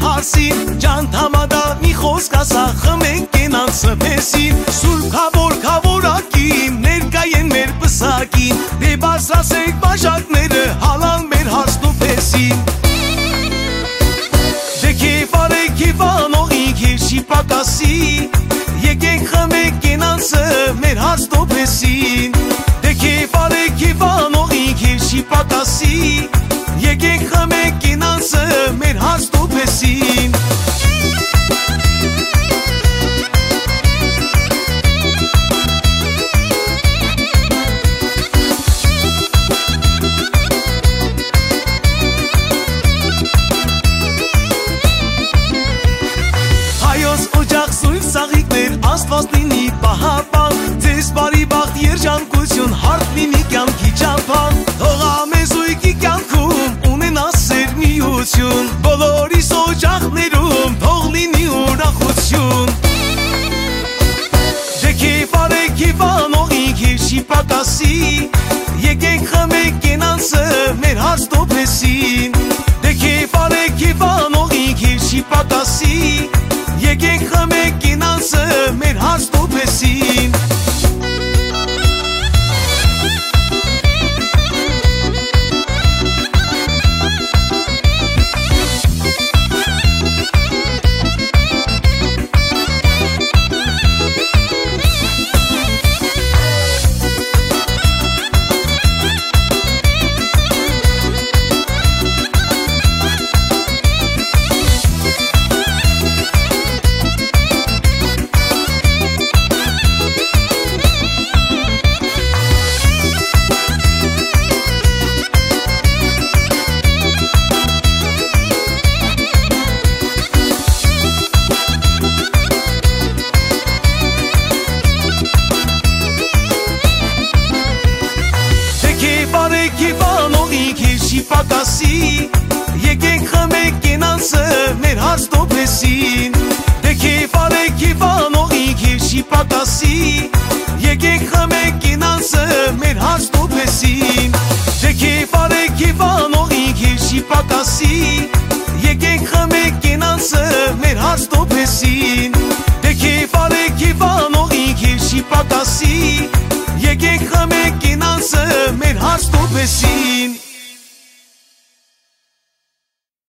հարսին ջանթամադա մի խոսք ասա խմենք կենանցը մեսին սուրբ քավոր ներկայեն մեր պսակին դե բարձրացեք բաժակները հալան մեր հարսն ու փեսին դե քեֆ անողին քեշի պակասի եկեք խմենք կենանցը մեր հարսն ու փեսին դե քեֆ անողին քեշի պակասի եկեք խմենք կենանցը մեր հարսն ու փեսին Աստված լինի պահապան Ձեզ բարի բախտ երջանկություն հարթ լինի կյանքի ճամփան Թող ամեզույգի կյանքում ունենա սեր միություն Բոլորիս օջախներում թող լինի ուրախություն Դե քեֆ անողին քեշի պակասի Եկեք խմենք կենանցը մեր հարսն ու փեսին Դե քեֆ անողին քեշի պակասի Եկեք խմենք կենանցը մեր հարսն ու փեսին Պակասի եկեք խմենք կենանցը մեր հարսն ու փեսին Դե քեֆ անողին քեշի պակասի եկեք խմենք կենանցը մեր հարսն ու փեսին Դե քեֆ անողին քեշի պակասի եկեք խմենք կենանցը մեր հարսն ու փեսին Դե քեֆ անողին քեշի պակասի եկեք խմենք կենանցը մեր հարսն ու փեսին